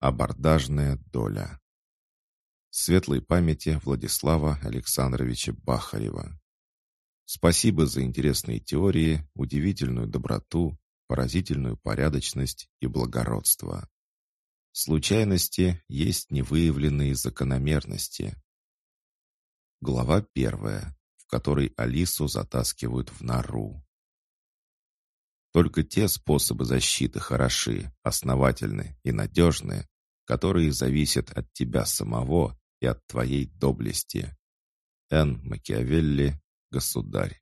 Абордажная доля. Светлой памяти Владислава Александровича Бахарева. Спасибо за интересные теории, удивительную доброту, поразительную порядочность и благородство. Случайности есть невыявленные закономерности. Глава 1, в которой Алису затаскивают в нору. Только те способы защиты хороши, основательны и надежны, которые зависят от тебя самого и от твоей доблести. Н. Макиавелли, Государь.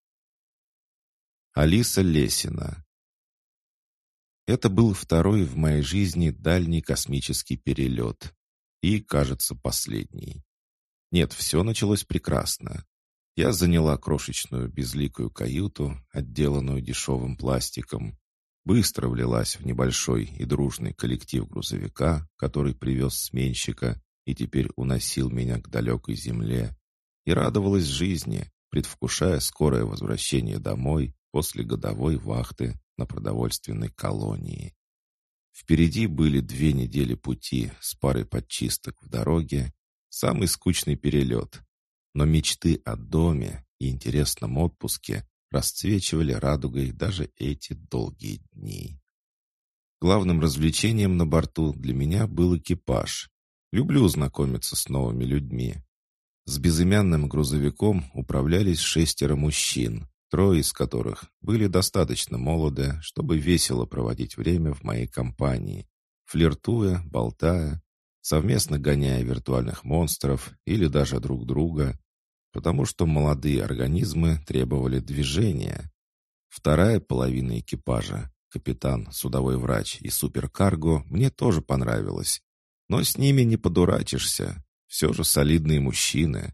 Алиса Лесина. Это был второй в моей жизни дальний космический перелет. И, кажется, последний. Нет, все началось прекрасно. Я заняла крошечную безликую каюту, отделанную дешевым пластиком. Быстро влилась в небольшой и дружный коллектив грузовика, который привез сменщика и теперь уносил меня к далекой земле. И радовалась жизни, предвкушая скорое возвращение домой после годовой вахты на продовольственной колонии. Впереди были 2 недели пути с парой подчисток в дороге, самый скучный перелет. Но мечты о доме и интересном отпуске расцвечивали радугой даже эти долгие дни. Главным развлечением на борту для меня был экипаж. Люблю знакомиться с новыми людьми. С безымянным грузовиком управлялись 6 мужчин, 3 из которых были достаточно молоды, чтобы весело проводить время в моей компании, флиртуя, болтая, совместно гоняя виртуальных монстров или даже друг друга, потому что молодые организмы требовали движения. Вторая половина экипажа, капитан, судовой врач и суперкарго, мне тоже понравилась, но с ними не подурачишься, все же солидные мужчины.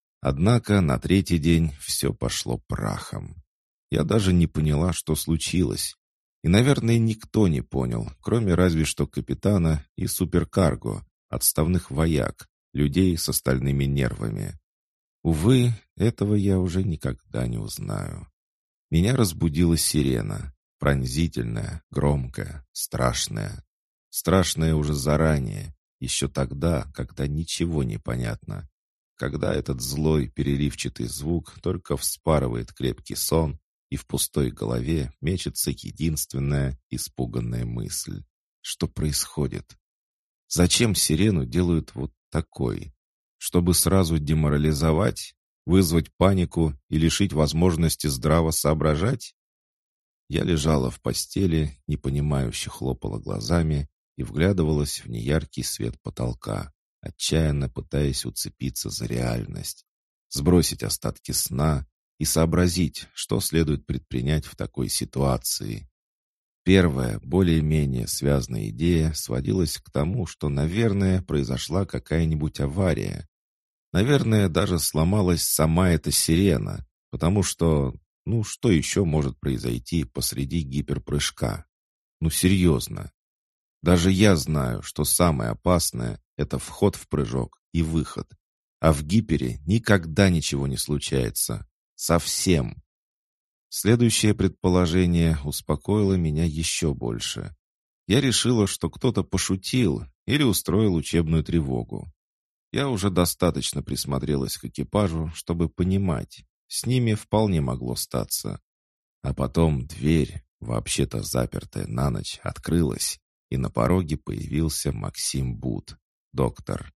Однако на 3-й день все пошло прахом. Я даже не поняла, что случилось. И, наверное, никто не понял, кроме разве что капитана и суперкарго, отставных вояк, людей с остальными нервами. Увы, этого я уже никогда не узнаю. Меня разбудила сирена. Пронзительная, громкая, страшная. Страшная уже заранее, еще тогда, когда ничего не понятно. Когда этот злой переливчатый звук только вспарывает крепкий сон, и в пустой голове мечется единственная испуганная мысль. Что происходит? Зачем сирену делают вот такой? Чтобы сразу деморализовать, вызвать панику и лишить возможности здраво соображать? Я лежала в постели, непонимающе хлопала глазами и вглядывалась в неяркий свет потолка, отчаянно пытаясь уцепиться за реальность, сбросить остатки сна и сообразить, что следует предпринять в такой ситуации. Первая, более-менее связанная идея сводилась к тому, что, наверное, произошла какая-нибудь авария. Наверное, даже сломалась сама эта сирена, потому что, что еще может произойти посреди гиперпрыжка? Серьезно. Даже я знаю, что самое опасное — это вход в прыжок и выход. А в гипере никогда ничего не случается. Совсем. Следующее предположение успокоило меня еще больше. Я решила, что кто-то пошутил или устроил учебную тревогу. Я уже достаточно присмотрелась к экипажу, чтобы понимать, с ними вполне могло статься. А потом дверь, вообще-то запертая на ночь, открылась, и на пороге появился Максим Бут, доктор.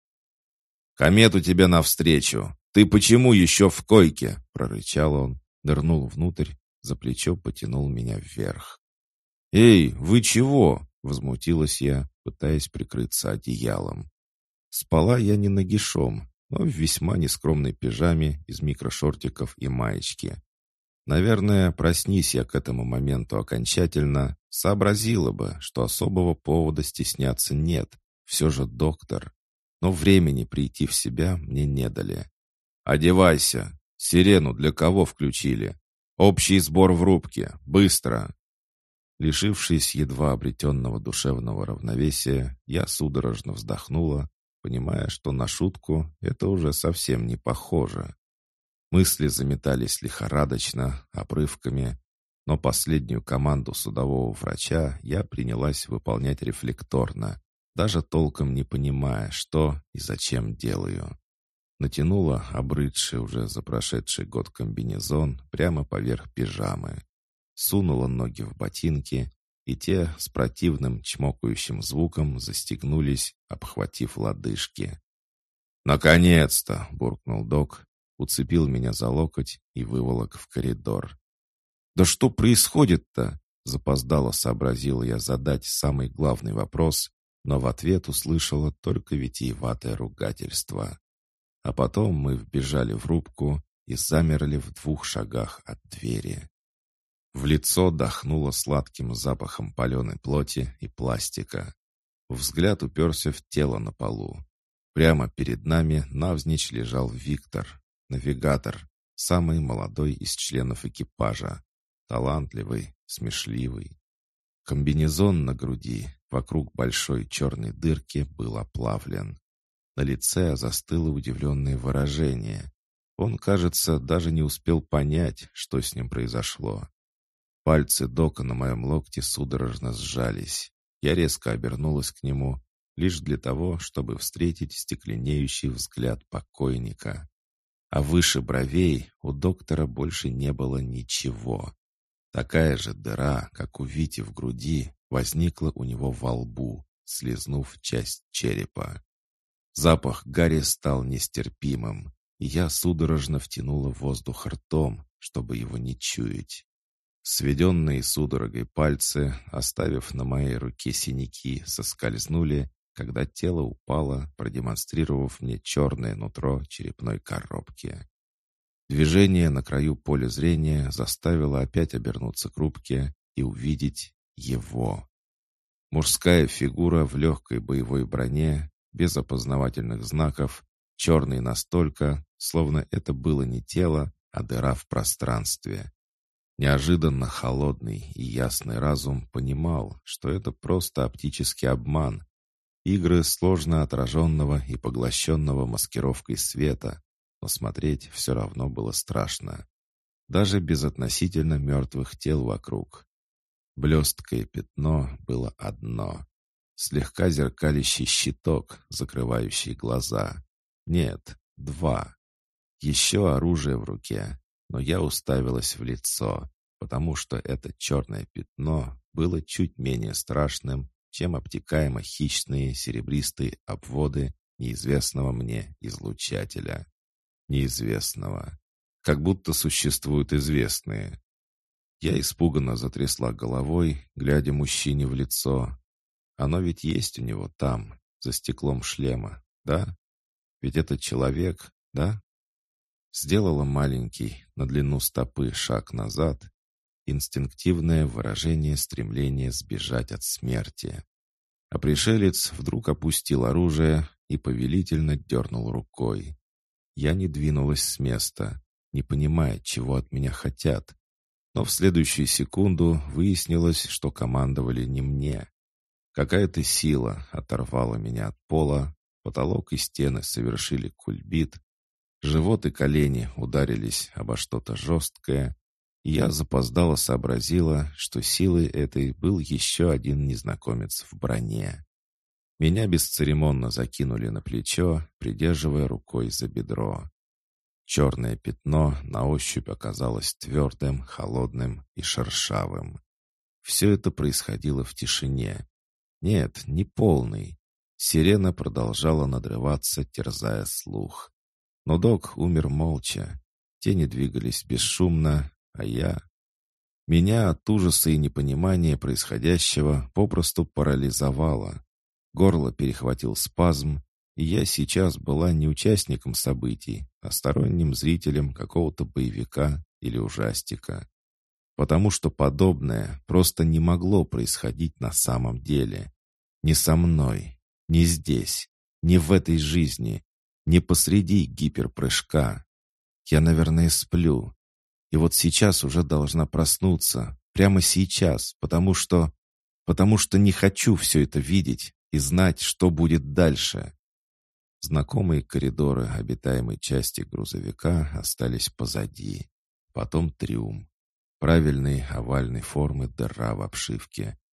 «Комету тебе навстречу! Ты почему еще в койке?» — прорычал он, нырнул внутрь, за плечо потянул меня вверх. «Эй, вы чего?» — возмутилась я, пытаясь прикрыться одеялом. Спала я не нагишом, но в весьма нескромной пижаме из микрошортиков и маечки. Наверное, проснись я к этому моменту окончательно, сообразила бы, что особого повода стесняться нет, все же доктор. Но времени прийти в себя мне не дали. «Одевайся! Сирену для кого включили? Общий сбор в рубке! Быстро!» Лишившись едва обретенного душевного равновесия, я судорожно вздохнула, понимая, что на шутку это уже совсем не похоже. Мысли заметались лихорадочно, обрывками, но последнюю команду судового врача я принялась выполнять рефлекторно, даже толком не понимая, что и зачем делаю. Натянула обрыдший уже за прошедший год комбинезон прямо поверх пижамы. Сунула ноги в ботинки, и те с противным чмокающим звуком застегнулись, обхватив лодыжки. «Наконец-то!» — буркнул док, уцепил меня за локоть и выволок в коридор. «Да что происходит-то?» — запоздало сообразила я задать самый главный вопрос, но в ответ услышала только витиеватое ругательство. А потом мы вбежали в рубку и замерли в 2 шагах от двери. В лицо дохнуло сладким запахом паленой плоти и пластика. Взгляд уперся в тело на полу. Прямо перед нами навзничь лежал Виктор, навигатор, самый молодой из членов экипажа. Талантливый, смешливый. Комбинезон на груди, вокруг большой черной дырки, был оплавлен. На лице застыло удивленное выражение. Он, кажется, даже не успел понять, что с ним произошло. Пальцы Дока на моем локте судорожно сжались. Я резко обернулась к нему, лишь для того, чтобы встретить стекленеющий взгляд покойника. А выше бровей у доктора больше не было ничего. Такая же дыра, как у Вити в груди, возникла у него во лбу, слизнув часть черепа. Запах гари стал нестерпимым, и я судорожно втянула воздух ртом, чтобы его не чуять. Сведенные судорогой пальцы, оставив на моей руке синяки, соскользнули, когда тело упало, продемонстрировав мне черное нутро черепной коробки. Движение на краю поля зрения заставило опять обернуться к рубке и увидеть его. Мужская фигура в легкой боевой броне, без опознавательных знаков, черный настолько, словно это было не тело, а дыра в пространстве. Неожиданно холодный и ясный разум понимал, что это просто оптический обман, игры сложно отраженного и поглощенного маскировкой света, но смотреть все равно было страшно. Даже без относительно мертвых тел вокруг. Блесткое пятно было одно. Слегка зеркалящий щиток, закрывающий глаза. Нет, 2. Еще оружие в руке, но я уставилась в лицо, потому что это черное пятно было чуть менее страшным, чем обтекаемо хищные серебристые обводы неизвестного мне излучателя. Неизвестного. Как будто существуют известные. Я испуганно затрясла головой, глядя мужчине в лицо. Оно ведь есть у него там, за стеклом шлема, да? Ведь это человек, да? Сделала маленький, на длину стопы, шаг назад. Инстинктивное выражение стремления сбежать от смерти. А пришелец вдруг опустил оружие и повелительно дернул рукой. Я не двинулась с места, не понимая, чего от меня хотят. Но в следующую секунду выяснилось, что командовали не мне. Какая-то сила оторвала меня от пола, потолок и стены совершили кульбит, живот и колени ударились обо что-то жесткое, и я запоздало сообразила, что силой этой был еще один незнакомец в броне. Меня бесцеремонно закинули на плечо, придерживая рукой за бедро. Черное пятно на ощупь оказалось твердым, холодным и шершавым. Все это происходило в тишине. Нет, не полной. Сирена продолжала надрываться, терзая слух. Но док умер молча. Тени двигались бесшумно, а я... Меня от ужаса и непонимания происходящего попросту парализовало. Горло перехватил спазм, и я сейчас была не участником событий, а сторонним зрителем какого-то боевика или ужастика. Потому что подобное просто не могло происходить на самом деле. Не со мной, не здесь, не в этой жизни, не посреди гиперпрыжка. Я, наверное, сплю. И вот сейчас уже должна проснуться, прямо сейчас, потому что не хочу все это видеть и знать, что будет дальше. Знакомые коридоры обитаемой части грузовика остались позади. Потом трюм. Правильной овальной формы дыра в обшивке,